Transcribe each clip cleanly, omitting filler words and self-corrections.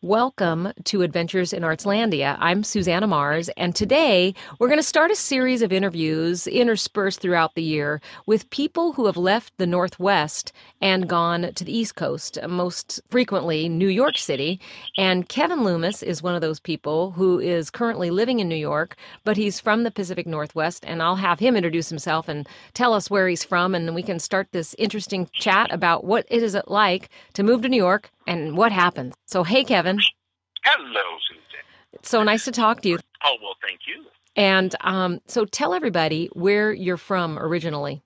Welcome to Adventures in Artslandia. I'm Susanna Mars, and today we're going to start a series of interviews interspersed throughout the year with people who have left the Northwest and gone to the East Coast, most frequently New York City. And Kevin Loomis is one of those people who is currently living in New York, but he's from the Pacific Northwest, and I'll have him introduce himself and tell us where he's from, and we can start this interesting chat about what it is like to move to New York and what happens. So, hey, Kevin. Hello, Susan. It's so nice to talk to you. Oh, well, thank you. And so tell everybody where you're from originally.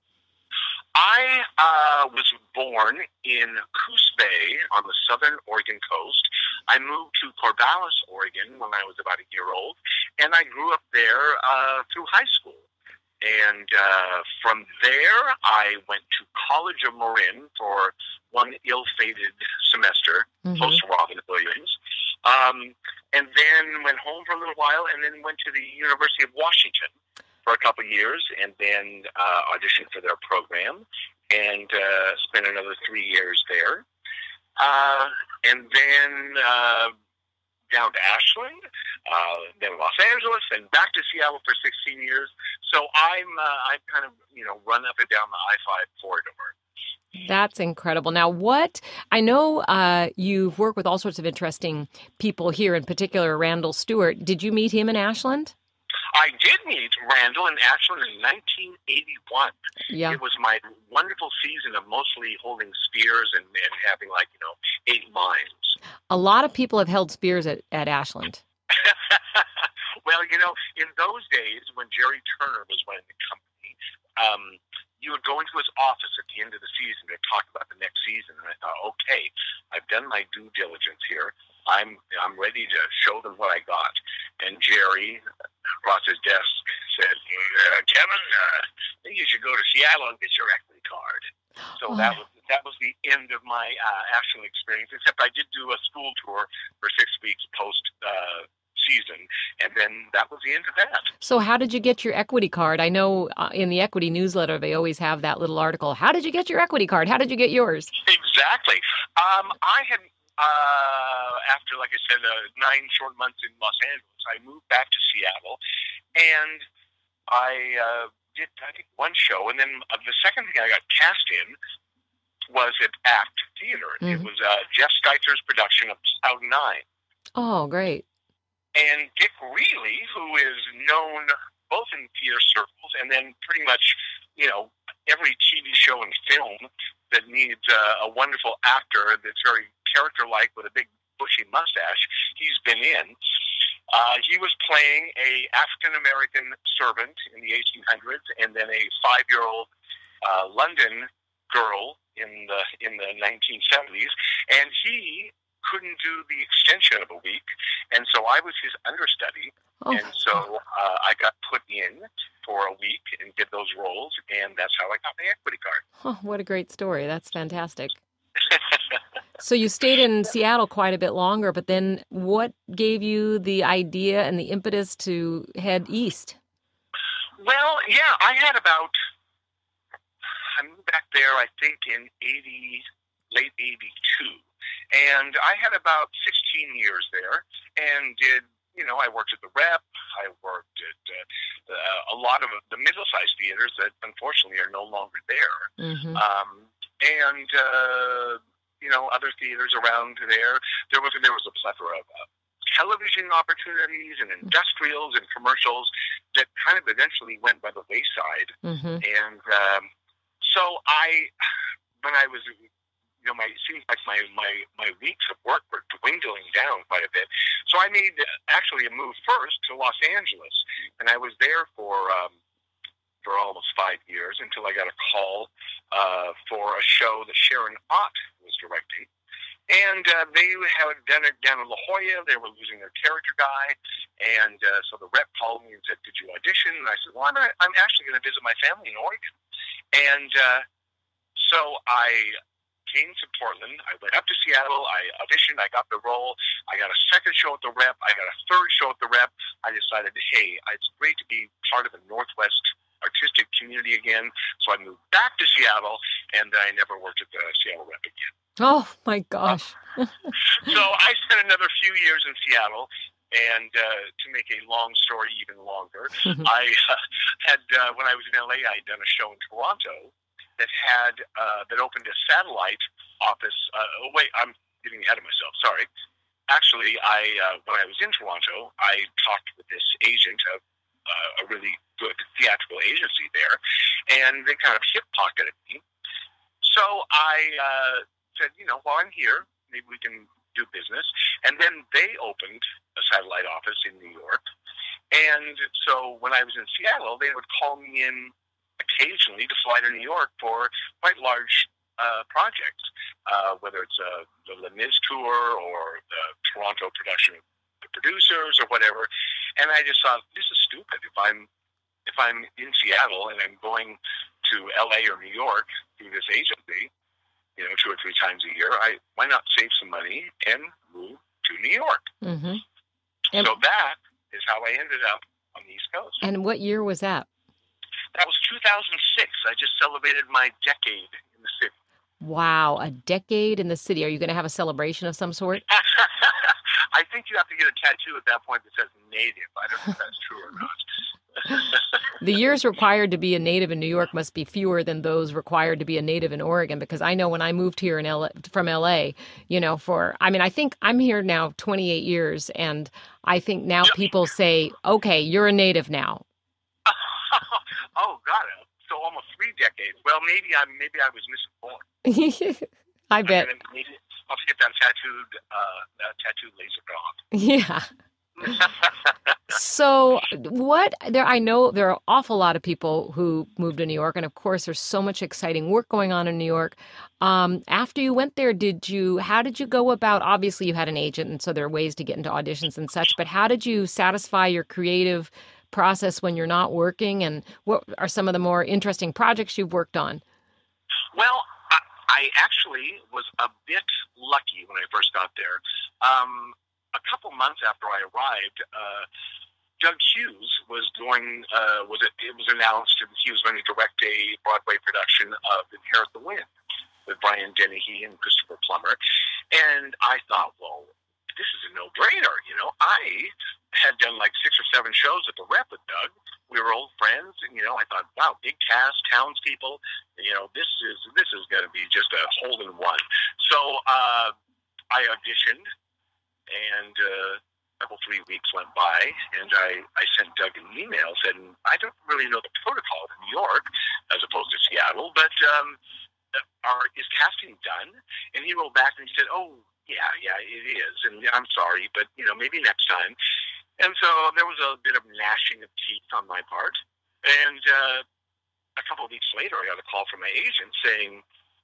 I was born in Coos Bay on the southern Oregon coast. I moved to Corvallis, Oregon when I was about a year old, and I grew up there through high school. And from there, I went to College of Marin for one ill-fated semester, post-Robin Williams, and then went home for a little while, and then went to the University of Washington for a couple of years, and then auditioned for their program, and spent another 3 years there. And then down to Ashland, then Los Angeles, and back to Seattle for 16 years. So I'm kind of, run up and down the I-5 corridor. That's incredible. Now, I know you've worked with all sorts of interesting people here, in particular Randall Stewart. Did you meet him in Ashland? I did meet Randall in Ashland in 1981. Yeah. It was my wonderful season of mostly holding spears and having 8 mimes. A lot of people have held spears at Ashland. Well, in those days when Jerry Turner was running the company, you would go into his office at the end of the season to talk about the next season. And I thought, okay, I've done my due diligence here. I'm ready to show them what I got. And Jerry, across his desk, said, Kevin, I think you should go to Seattle and get your equity card. So that was the end of my Ashland experience, except I did do a school tour for 6 weeks post season, and then that was the end of that. So how did you get your equity card? I know in the equity newsletter, they always have that little article. How did you get your equity card? How did you get yours? Exactly. I had, after, like I said, 9 short months in Los Angeles, I moved back to Seattle, and I did, I think, one show, and then the second thing I got cast in was at ACT Theater. It was Jeff Scheitzer's production of Cloud 9. Oh, great. And Dick Reilly, who is known both in theater circles and then pretty much, every TV show and film that needs a wonderful actor that's very character-like with a big bushy mustache, he's been in. He was playing a African-American servant in the 1800s and then a 5-year-old London girl in the 1970s, and he couldn't do the extension of a week, and so I was his understudy, and so I got put in for a week and did those roles, and that's how I got my equity card. Oh, what a great story. That's fantastic. So you stayed in Seattle quite a bit longer, but then what gave you the idea and the impetus to head east? Well, yeah, I moved back there, I think, in late 82. And I had about 16 years there and did, I worked at the Rep. I worked at a lot of the middle-sized theaters that unfortunately are no longer there. And other theaters around there. There was a plethora of television opportunities and industrials and commercials that kind of eventually went by the wayside. And so when I was, it seems like my weeks of work were dwindling down quite a bit. So I made actually a move first to Los Angeles, and I was there for almost 5 years until I got a call for a show that Sharon Ott was directing. And they had done it down in La Jolla. They were losing their character guy. And so the Rep called me and said, "Could you audition?" And I said, "Well, I'm actually going to visit my family in Oregon." And so I came to Portland. I went up to Seattle. I auditioned. I got the role. I got a second show at the Rep. I got a third show at the Rep. I decided, hey, it's great to be part of the Northwest artistic community again. So I moved back to Seattle, and I never worked at the Seattle Rep again. Oh, my gosh. So I spent another few years in Seattle, and to make a long story even longer, I had when I was in LA, I had done a show in Toronto that opened a satellite office. Wait, I'm getting ahead of myself. Sorry. Actually, when I was in Toronto, I talked with this agent of a really good theatrical agency there, and they kind of hip pocketed me. So I said, while I'm here, maybe we can do business. And then they opened a satellite office in New York. And so when I was in Seattle, they would call me in occasionally to fly to New York for quite large projects, whether it's the Les Mis tour or the Toronto production of The Producers or whatever. And I just thought, this is stupid. If I'm in Seattle and I'm going to LA or New York through this agency, 2 or 3 times a year, why not save some money and move to New York? Mm-hmm. So that is how I ended up on the East Coast. And what year was that? That was 2006. I just celebrated my decade in the city. Wow, a decade in the city. Are you going to have a celebration of some sort? I think you have to get a tattoo at that point that says native. I don't know if that's true or not. The years required to be a native in New York must be fewer than those required to be a native in Oregon, because I know when I moved here from LA, I think I'm here now 28 years, and I think now people say, okay, you're a native now. Oh, God. So almost 3 decades. Well, maybe I was misinformed. I bet. I'll have to get that tattooed laser gone. Yeah. So I know there are an awful lot of people who moved to New York, and of course there's so much exciting work going on in New York. After you went there, how did you go about, obviously you had an agent, and so there are ways to get into auditions and such, but how did you satisfy your creative process when you're not working, and what are some of the more interesting projects you've worked on? Well, I actually was a bit lucky when I first got there. A couple months after I arrived, Doug Hughes was it was announced that he was going to direct a Broadway production of Inherit the Wind with Brian Dennehy and Christopher Plummer. And I thought, well, this is a no-brainer. I had done like 6 or 7 shows at the Rep with Doug. We were old friends, and I thought, wow, big cast, townspeople. This is going to be just a hole in one. So I auditioned, and a couple 3 weeks went by, and I sent Doug an email saying, I don't really know the protocol in New York as opposed to Seattle, but is casting done? And he wrote back and he said, oh, yeah, it is, and I'm sorry, but maybe next time. And so there was a bit of gnashing of teeth on my part, and a couple of weeks later, I got a call from my agent saying,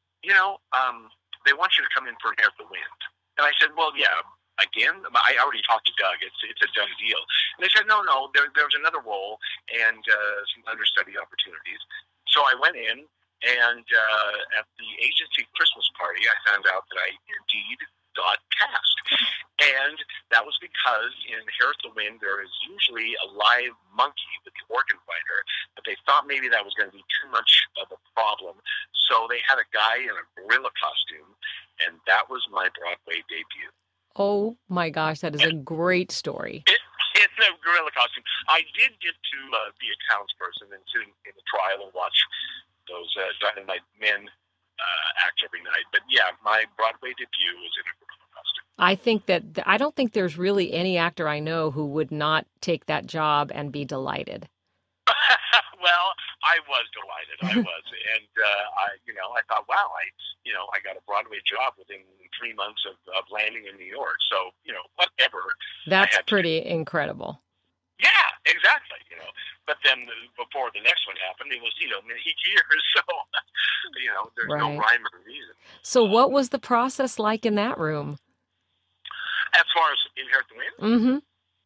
they want you to come in for Inherit the Wind. And I said, well, yeah, again, I already talked to Doug. It's a done deal. And they said, no, there's another role and some understudy opportunities. So I went in, and at the agency Christmas party, I found out that I indeed got cast. And that was because in Inherit the Wind, there is usually a live monkey with the organ writer, but they thought maybe that was going to be too much of a problem. So they had a guy in a gorilla costume, and that was my Broadway debut. Oh my gosh, that is a great story. It's a gorilla costume. I did get to be a townsperson and sit in the trial and watch those Dynamite Men act every night. But yeah, my Broadway debut was in a gorilla costume. I don't think there's really any actor I know who would not take that job and be delighted. Well, I was delighted. I was, and I thought, wow, I got a Broadway job within 3 months of landing in New York. So, whatever. That's pretty incredible. Yeah, exactly. But then before the next one happened, it was many years. So, there's no rhyme or reason. So, what was the process like in that room? As far as Inherit the Wind? Mm-hmm.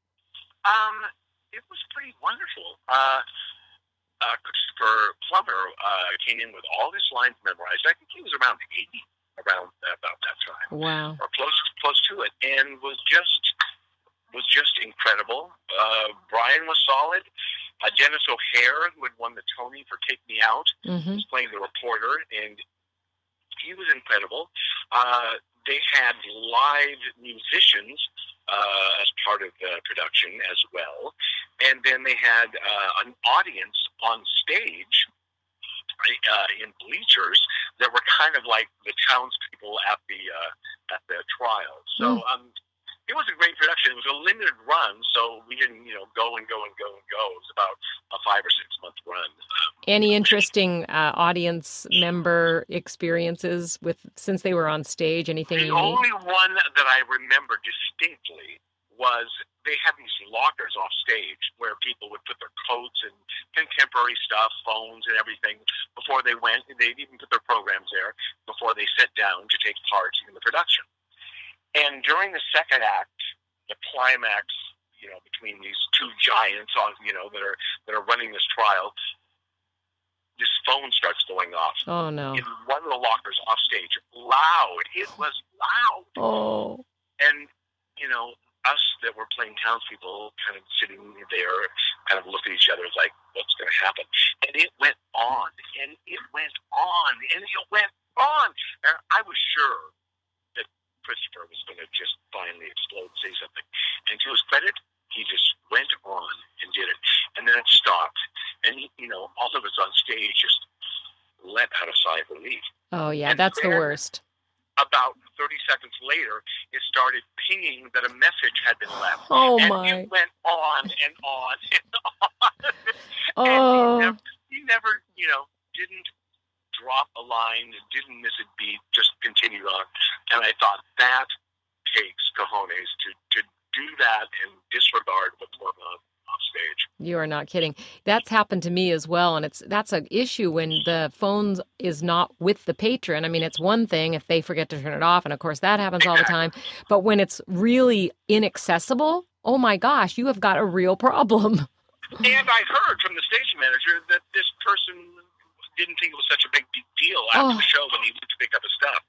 It was pretty wonderful. Christopher Plummer came in with all his lines memorized. I think he was around 80, about that time. Wow. Or close to it, and was just incredible. Brian was solid. Dennis O'Hare, who had won the Tony for Take Me Out, was playing the reporter, and he was incredible. They had live musicians as part of the production as well, and then they had an audience on stage in bleachers that were kind of like the townspeople at the trial. So it was a great production. It was a limited run, so we didn't go and go and go and go. It was about a 5 or 6 month run. Any interesting audience member experiences since they were on stage? Anything The unique? only one that I remember distinctly was they had these lockers off stage where people would put their coats and contemporary stuff, phones and everything before they went. They'd even put their programs there before they sat down to take part in the production. And during the second act, the climax, between these two giants that are running this trial, this phone starts going off. Oh no! In one of the lockers off stage, loud. It was loud. Oh. And us that were playing townspeople, kind of sitting there, kind of look at each other like, what's going to happen? And it went on, and it went on, and it went on. And I was sure that Christopher was going to just finally explode, say something. And to his credit, he just went on and did it. And then it stopped. And, all of us on stage just let out a sigh of relief. Oh, yeah, And that's the then, worst. About 30 seconds later, it started pinging that a message had been left. Oh, and my. it went on and on and on. Oh. And he never, didn't drop a line, didn't miss a beat, just continued on. And I thought, that takes cojones to do that and disregard what's going on off stage. You are not kidding. That's happened to me as well, and that's an issue when the phone is not with the patron. I mean, it's one thing if they forget to turn it off, and of course that happens all the time. But when it's really inaccessible, oh my gosh, you have got a real problem. And I heard from the stage manager that this person didn't think it was such a big deal after the show when he went to pick up his stuff.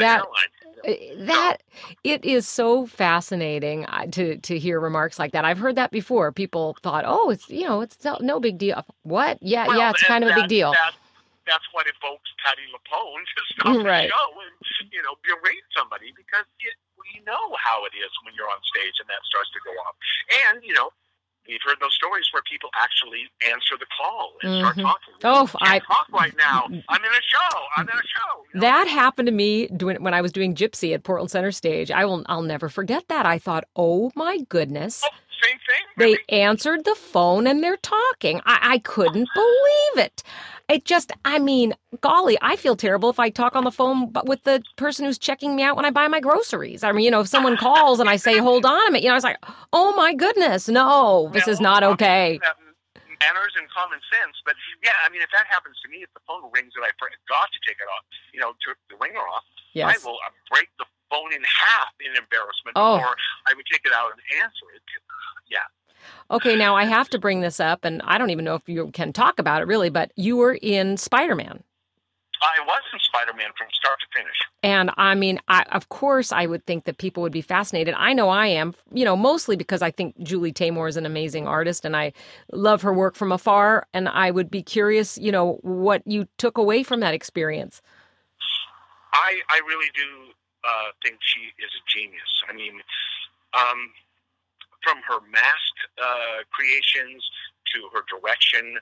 It is so fascinating to hear remarks like that. I've heard that before. People thought, oh, it's no big deal. What? Yeah, it's kind of a big deal. That's what evokes Patti LuPone to stop the show and berate somebody, because we know how it is when you're on stage and that starts to go off. And we've heard those stories where people actually answer the call and start talking. Oh, I can't talk right now. I'm in a show. That happened to me when I was doing Gypsy at Portland Center Stage. I'll never forget that. I thought, oh my goodness. Oh, same thing. They answered the phone and they're talking. I couldn't believe it. It just, golly, I feel terrible if I talk on the phone with the person who's checking me out when I buy my groceries. I mean, if someone calls and I say, hold on a minute, I was like, oh my goodness, no, this is not okay. Manners and common sense. But yeah, if that happens to me, if the phone rings and I forgot to take it off, turn the ringer off, yes. I will break the phone in half in embarrassment before I would take it out and answer it. Yeah. Okay, now I have to bring this up, and I don't even know if you can talk about it really, but you were in Spider-Man. I was in Spider-Man from start to finish. And of course, I would think that people would be fascinated. I know I am, mostly because I think Julie Taymor is an amazing artist and I love her work from afar. And I would be curious, what you took away from that experience. I really do think she is a genius. From her mask creations to her direction,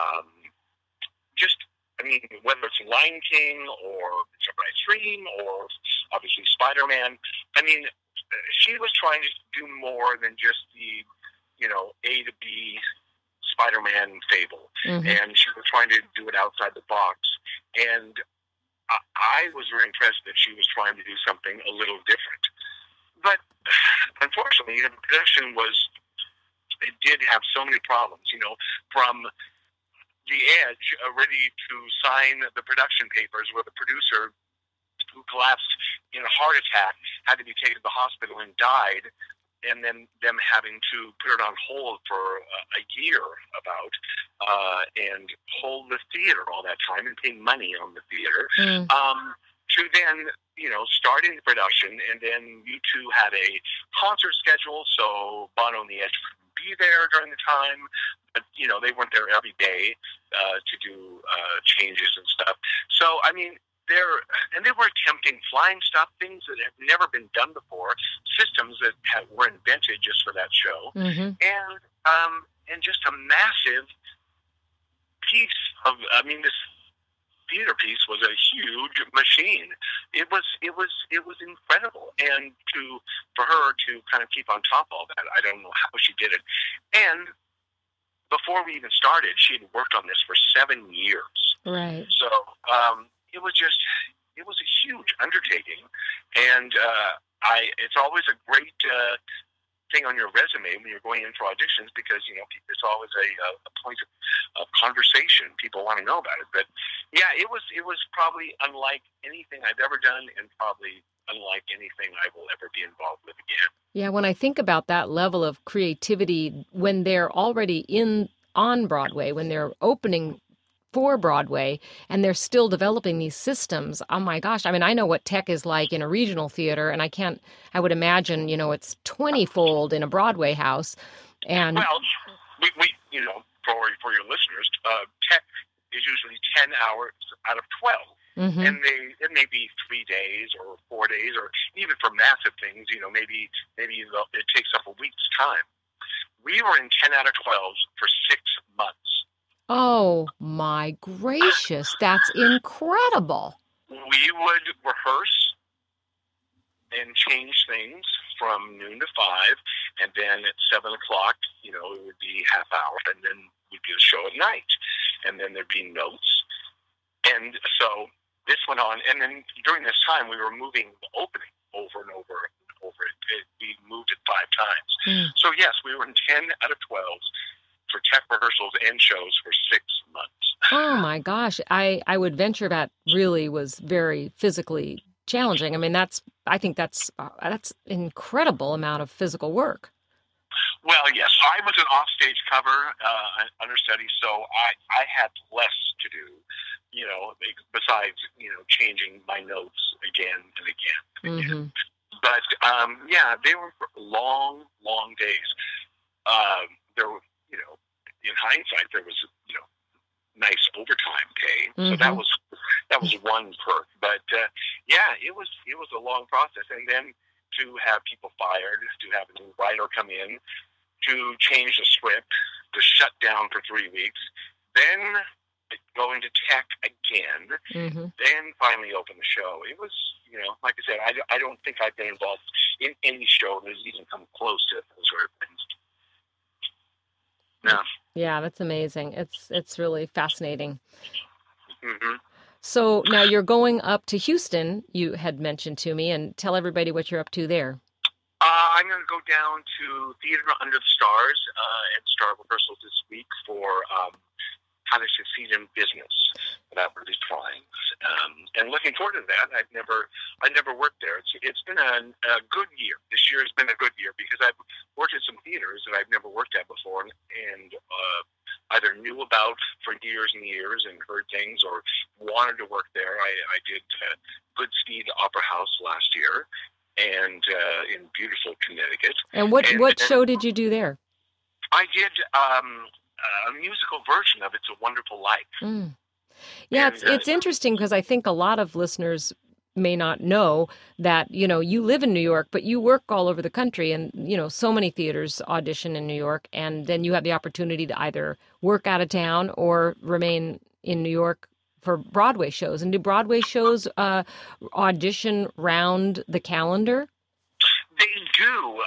whether it's Lion King or Surprise Dream or obviously Spider-Man, she was trying to do more than just the, A to B Spider-Man fable. Mm-hmm. And she was trying to do it outside the box. And I was very impressed that she was trying to do something a little different. But unfortunately, the production did have so many problems, from The Edge ready to sign the production papers where the producer, who collapsed in a heart attack, had to be taken to the hospital and died, and then them having to put it on hold for a year and hold the theater all that time and pay money on the theater. To then, starting the production, and then U2 had a concert schedule, so Bono and The Edge couldn't be there during the time, but, they weren't there every day to do changes and stuff. So, they were attempting flying stop, things that had never been done before, systems that were invented just for that show, and just a massive piece of. I mean, this theater piece was a huge machine. It was incredible, and for her to kind of keep on top of all that, I don't know how she did it. And before we even started, she had worked on this for 7 years. Right. So it was a huge undertaking, and it's always a great thing on your resume when you're going in for auditions, because it's always a point of conversation. People want to know about it. But yeah, it was probably unlike anything I've ever done, and probably unlike anything I will ever be involved with again. Yeah, when I think about that level of creativity when they're already on Broadway, when they're opening for Broadway, and they're still developing these systems. Oh my gosh. I mean, I know what tech is like in a regional theater, and I would imagine, it's 20-fold in a Broadway house. And well, we for your listeners, tech is usually 10 hours out of 12. Mm-hmm. And it may be 3 days or 4 days, or even for massive things, maybe it takes up a week's time. We were in 10 out of 12s for 6 months. Oh my gracious, that's incredible. We would rehearse and change things from noon to 5, and then at 7 o'clock, it would be half hour, and then we'd do a show at night, and then there'd be notes. And so this went on, and then during this time, we were moving the opening over and over and over. We moved it 5 times. So yes, we were in 10 out of 12s for tech rehearsals and shows for 6 months. Oh my gosh. I would venture that really was very physically challenging. I mean, I think that's an incredible amount of physical work. Well, yes, I was an offstage cover understudy, so I had less to do, besides, changing my notes again and again and again. But, they were long, long days. There were, in hindsight, there was, nice overtime pay. So that was one perk. But, it was a long process. And then to have people fired, to have a new writer come in, to change the script, to shut down for 3 weeks, then go into tech again, then finally open the show. It was, like I said, I don't think I've been involved in any show that's even come close to those sort of things. No. Yeah, that's amazing. It's really fascinating. Mm-hmm. So now you're going up to Houston, you had mentioned to me, and tell everybody what you're up to there. I'm going to go down to Theater Under the Stars and start rehearsals this week for How to Succeed in Business without really trying. And looking forward to that. I never worked there. It's been a good year. This year has been a good year because I've worked at some theaters that I've never worked at before, and either knew about for years and years and heard things, or wanted to work there. I did Goodspeed Opera House last year, and in beautiful Connecticut. And what show did you do there? I did a musical version of It's a Wonderful Life. Yeah, it's interesting because I think a lot of listeners may not know that, you live in New York, but you work all over the country, and, so many theaters audition in New York, and then you have the opportunity to either work out of town or remain in New York for Broadway shows. And do Broadway shows audition round the calendar? They do.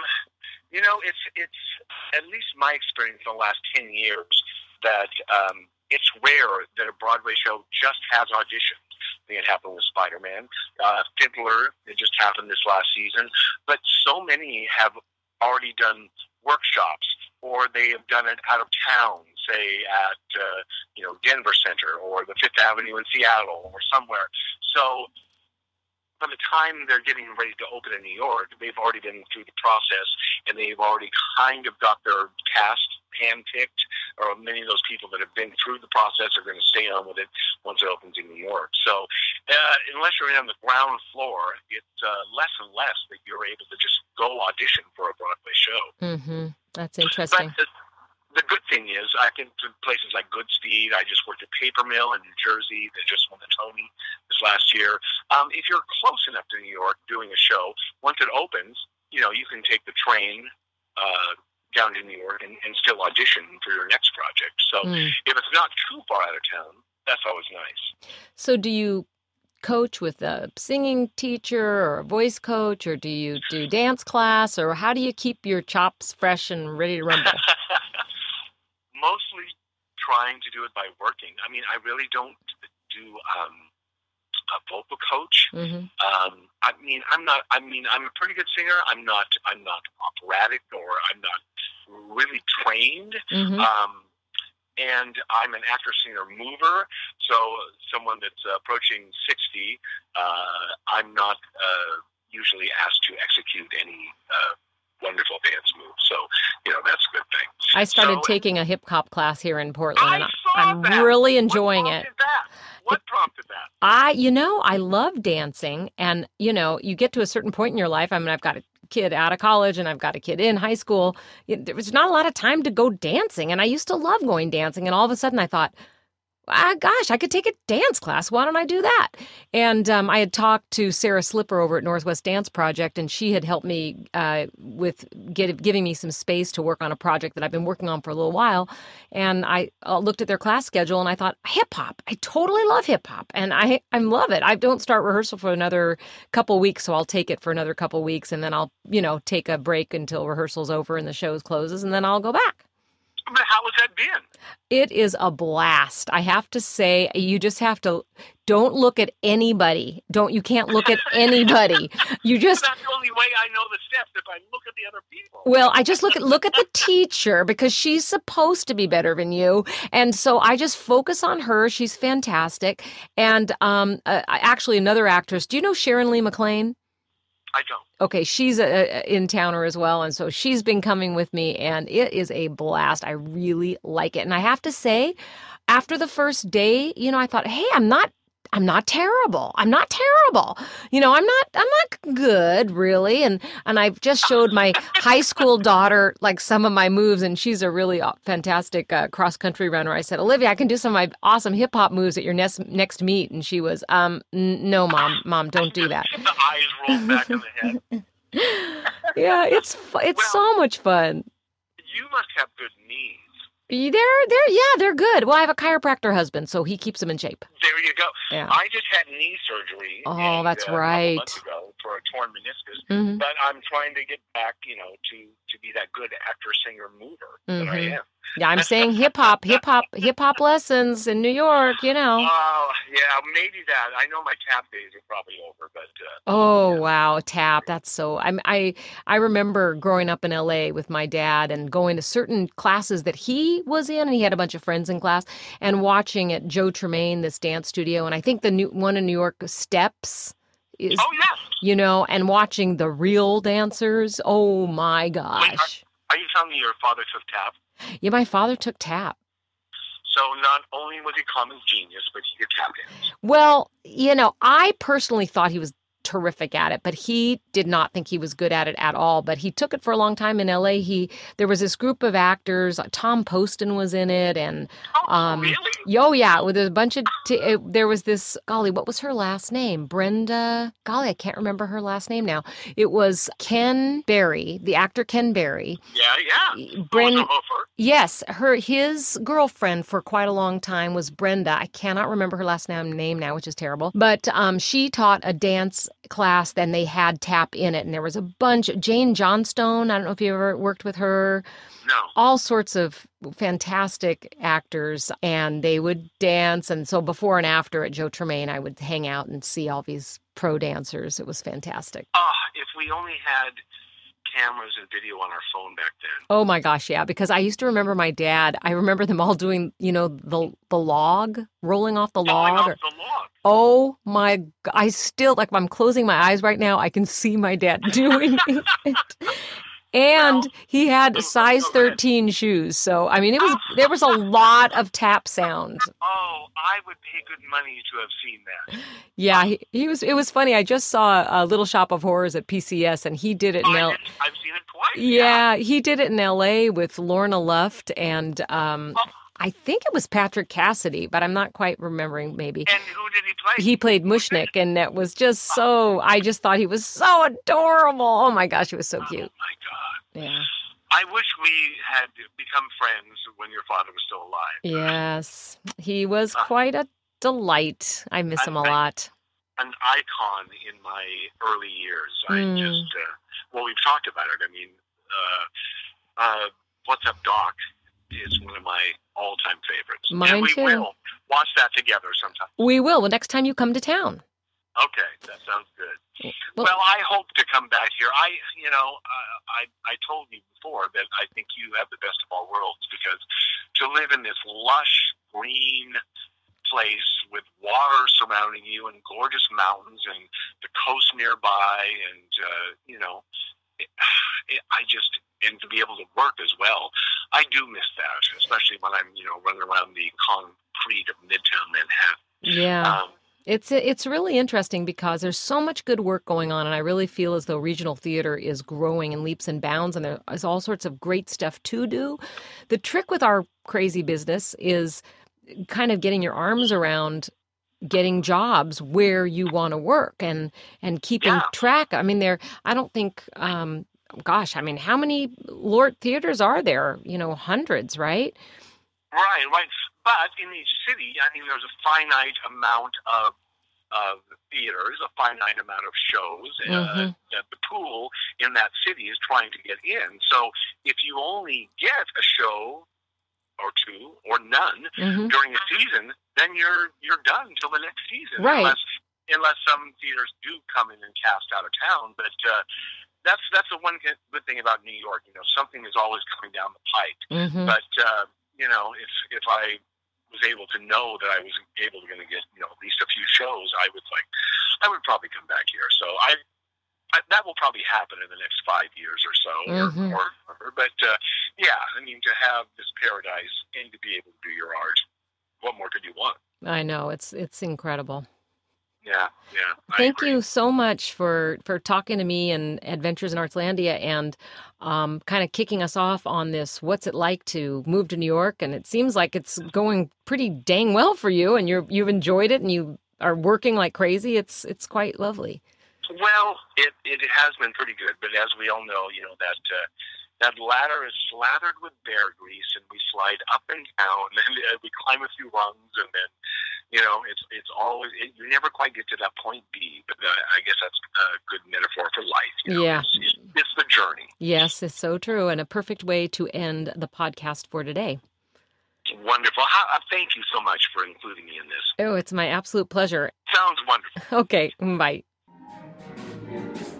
It's at least my experience in the last 10 years that it's rare that a Broadway show just has auditions. I think it happened with Spider-Man. Fiddler, it just happened this last season. But so many have already done workshops, or they have done it out of town, say at Denver Center or the Fifth Avenue in Seattle or somewhere. So by the time they're getting ready to open in New York, they've already been through the process, and they've already kind of got their cast handpicked, or many of those people that have been through the process are going to stay on with it once it opens in New York. So unless you're on the ground floor, it's less and less that you're able to just go audition for a Broadway show. That's interesting. But the good thing is, I think places like Goodspeed, I just worked at Paper Mill in New Jersey that just won the Tony this last year. If you're close enough to New York doing a show, once it opens, you can take the train down to New York and still audition for your next project. So if it's not too far out of town, that's always nice. So do you coach with a singing teacher or a voice coach, or do you do dance class, or how do you keep your chops fresh and ready to rumble? Mostly trying to do it by working. I mean, I really don't do a vocal coach. Mm-hmm. I'm a pretty good singer. I'm not operatic, or I'm not really trained. Mm-hmm. And I'm an actor-singer mover, so someone that's approaching 60, I'm not usually asked to execute any wonderful dance moves. So, that's a good thing. I started taking a hip-hop class here in Portland, and I'm that. really enjoying it. What prompted that? I love dancing, and, you get to a certain point in your life. I mean, I've got a kid out of college and I've got a kid in high school. There was not a lot of time to go dancing, and I used to love going dancing, and all of a sudden I thought, gosh, I could take a dance class. Why don't I do that? And I had talked to Sarah Slipper over at Northwest Dance Project, and she had helped me with giving me some space to work on a project that I've been working on for a little while. And I looked at their class schedule, and I thought, hip-hop. I totally love hip-hop, and I love it. I don't start rehearsal for another couple weeks, so I'll take it for another couple weeks, and then I'll, take a break until rehearsal's over and the show closes, and then I'll go back. But how has that been? It is a blast. I have to say, you just have to, don't look at anybody. You can't look at anybody. You just. That's the only way I know the steps, if I look at the other people. Well, I just look at the teacher, because she's supposed to be better than you. And so I just focus on her. She's fantastic. And actually another actress, do you know Sharon Lee McLean? I don't. Okay, she's a in-towner as well, and so she's been coming with me, and it is a blast. I really like it. And I have to say, after the first day, I thought, hey, I'm not terrible. I'm not terrible. I'm not good, really. And I've just showed my high school daughter like some of my moves, and she's a really fantastic cross-country runner. I said, Olivia, I can do some of my awesome hip-hop moves at your next meet. And she was, no, Mom, don't do that. The eyes rolled back in the head. Yeah, it's so much fun. You must have good knees. They're good. Well, I have a chiropractor husband, so he keeps them in shape. There you go. Yeah. I just had knee surgery. That's right. A couple months ago for a torn meniscus, Mm-hmm. but I'm trying to get back, to be that good actor, singer, mover that I am. Yeah, I'm saying hip hop lessons in New York. Oh, yeah, maybe that. I know my tap days are probably over, but. Oh, yeah. Wow, tap! That's so. I remember growing up in LA with my dad and going to certain classes that he was in, and he had a bunch of friends in class, and watching at Joe Tremaine, this dance studio, and I think the new one in New York, Steps. Is, and watching the real dancers. Oh my gosh! Wait, are you telling me your father took tap? Yeah, my father took tap. So not only was he common genius, but he could tap dance. Well, I personally thought he was terrific at it, but he did not think he was good at it at all. But he took it for a long time in LA. There was this group of actors. Tom Poston was in it, and really? Yeah, with a bunch of. There was this, golly, what was her last name? Brenda. Golly, I can't remember her last name now. It was Ken Berry, the actor Ken Berry. Yeah. Brenda. Yes, his girlfriend for quite a long time was Brenda. I cannot remember her last name now, which is terrible. But she taught a dance class, then they had tap in it, and there was a bunch. Jane Johnstone, I don't know if you ever worked with her. No. All sorts of fantastic actors, and they would dance. And so before and after at Joe Tremaine, I would hang out and see all these pro dancers. It was fantastic. If we only had cameras and video on our phone back then. Oh my gosh, yeah, because I used to remember my dad. I remember them all doing, the log, rolling off the log. Oh my, I still, I'm closing my eyes right now, I can see my dad doing it. And he had Oh, size go ahead. 13 shoes. So, I mean, there was a lot of tap sound. Oh, I would pay good money to have seen that. Yeah, it was funny. I just saw a Little Shop of Horrors at PCS, and he did it in I've seen it twice. Yeah, he did it in LA with Lorna Luft and Oh, I think it was Patrick Cassidy, but I'm not quite remembering maybe. and who did he play? He played Mushnik, and that was just so, I just thought he was so adorable. Oh my gosh, he was so cute. Oh my God. Yeah. I wish we had become friends when your father was still alive. Yes. He was quite a delight. I miss him a lot. An icon in my early years. I just, well, we've talked about it. I mean, What's Up, Doc is one of my all-time favorites. Mine and we too. will watch that together sometime. We will. Well, next time you come to town. Okay, that sounds good. Well, I hope to come back here. I told you before that I think you have the best of all worlds, because to live in this lush green place with water surrounding you and gorgeous mountains and the coast nearby, and and to be able to work as well, I do miss that, especially when I'm running around the concrete of Midtown Manhattan. Yeah. It's really interesting because there's so much good work going on, and I really feel as though regional theater is growing in leaps and bounds, and there's all sorts of great stuff to do. The trick with our crazy business is kind of getting your arms around getting jobs where you want to work and keeping track. I mean, I don't think, gosh, I mean, how many Lort theaters are there? Hundreds, right? Right. But in each city, I mean, there's a finite amount of theaters, a finite amount of shows that the pool in that city is trying to get in. So if you only get a show or two or none during a season, then you're done until the next season. Right. Unless some theaters do come in and cast out of town. But that's the one good thing about New York. Something is always coming down the pike. But if I was able to know that I was able to get at least a few shows, I would probably come back here. So I that will probably happen in the next 5 years or so, or but I mean, to have this paradise and to be able to do your art, what more could you want? I know, it's incredible. Yeah. Thank you so much for talking to me and Adventures in Artslandia, and kind of kicking us off on this. What's it like to move to New York? And it seems like it's going pretty dang well for you, and you've enjoyed it, and you are working like crazy. It's quite lovely. Well, it has been pretty good, but as we all know, that ladder is slathered with bear grease, and we slide up and down, and we climb a few rungs, and then it's always you never quite get to that point B. But I guess that's a good metaphor for life. Yeah, it's the journey. Yes, it's so true, and a perfect way to end the podcast for today. Wonderful. Thank you so much for including me in this. Oh, it's my absolute pleasure. Sounds wonderful. Okay, bye.